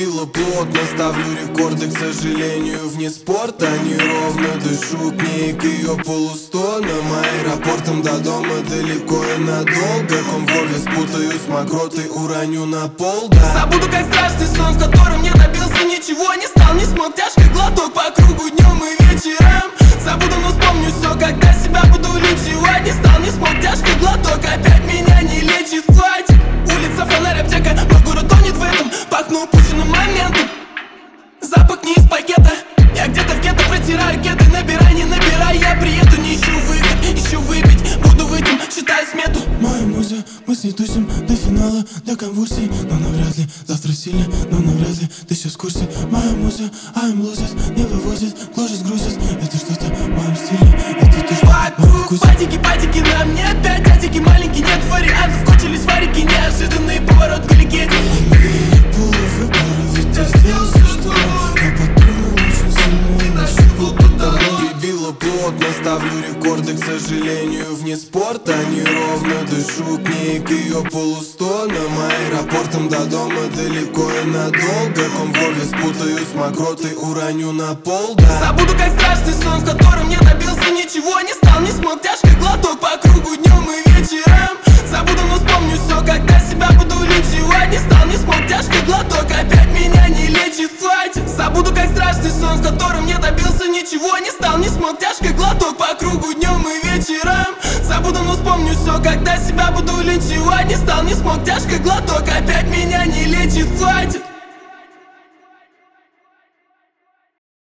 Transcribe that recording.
Прибило плотно, ставлю рекорды, к сожалению, вне спорта. Неровно дышу к ней, к ее полустонам. Аэропортом до дома далеко и надолго. Ком в горле спутаю с мокротой, уроню на пол, да. Забуду, как страшный сон, в котором не добился ничего. Не стал, не смог, тяжкий глоток по кругу днем и вечером. Забуду, но вспомню все, когда себя буду лечивать. Не стал, не смог, тяжкий глоток опять меня не лечит. Хватит, улица, фонарь, аптека, мой город тонет в этом. Пахну упущенным моментом. Запах не из пакета. Я где-то в гетто протираю кеды. Набирай, не набирай, я приеду. Не ищу выход, ищу выпить. Буду выпить, считаю смету. Моя муза, мы с ней тусим до финала, до конвульсий. Но навряд ли, завтра сильно, но навряд ли ты сейчас в курсе. Моя муза, I'm losing, не вывозит, гложет, грузит. Это что-то в моем стиле, это то, что в моем Вокруг вкусе. патики, патики, на мне опять дядики маленький, нет вариантов. Включились варики, неожиданный поворот к легенде. Прибило плотно, ставлю рекорды, к сожалению, вне спорта. Неровно дышу к ней, к ее полустонам. Аэропортом до дома далеко и надолго. Ком в горле спутаю с мокротой, уроню на пол, да. Забуду, как страшный сон, в котором не добился ничего. Не стал, не смог, тяжкий глоток по кругу днем и вечером. Забуду, но вспомню все, когда себя буду лечивать. Не стал, не смог, тяжкий глоток опять меня не лечит. Хватит. Забуду, как страшный сон, в котором не добился ничего. Не стал, не смог, тяжкий глоток по кругу днем и вечером. Забуду, но вспомню все, когда себя буду лечивать. Не стал, не смог, тяжкий глоток опять меня не лечит. Хватит.